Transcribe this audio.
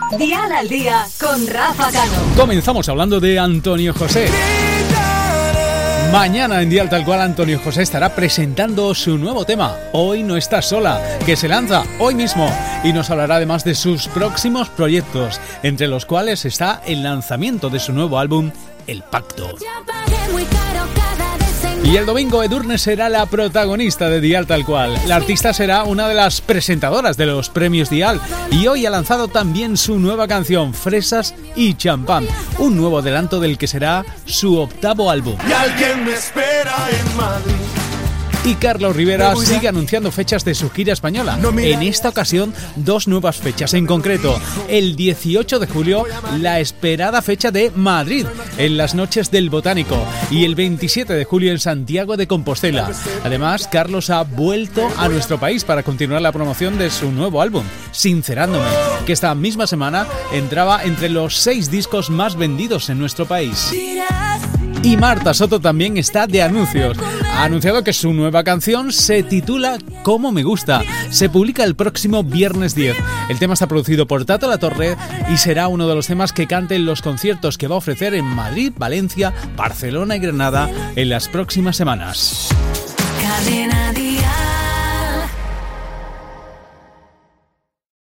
Dial al Día con Rafa Cano. Comenzamos hablando de Antonio José. Mañana en Dial Tal Cual Antonio José estará presentando su nuevo tema, Hoy no estás sola, que se lanza hoy mismo y nos hablará además de sus próximos proyectos, entre los cuales está el lanzamiento de su nuevo álbum, El Pacto. Y el domingo Edurne será la protagonista de Dial Tal Cual. La artista será una de las presentadoras de los premios Dial y hoy ha lanzado también su nueva canción, Fresas y Champán, un nuevo adelanto del que será su octavo álbum. Y alguien me espera en Madrid. Y Carlos Rivera sigue anunciando fechas de su gira española. En esta ocasión, 2 nuevas fechas. En concreto, el 18 de julio, la esperada fecha de Madrid, en las Noches del Botánico. Y el 27 de julio en Santiago de Compostela. Además, Carlos ha vuelto a nuestro país para continuar la promoción de su nuevo álbum, Sincerándome, que esta misma semana entraba entre los 6 discos más vendidos en nuestro país. Y Marta Soto también está de anuncios. Ha anunciado que su nueva canción se titula Cómo me gusta. Se publica el próximo viernes 10. El tema está producido por Tato Latorre y será uno de los temas que cante en los conciertos que va a ofrecer en Madrid, Valencia, Barcelona y Granada en las próximas semanas. Cadena Dial.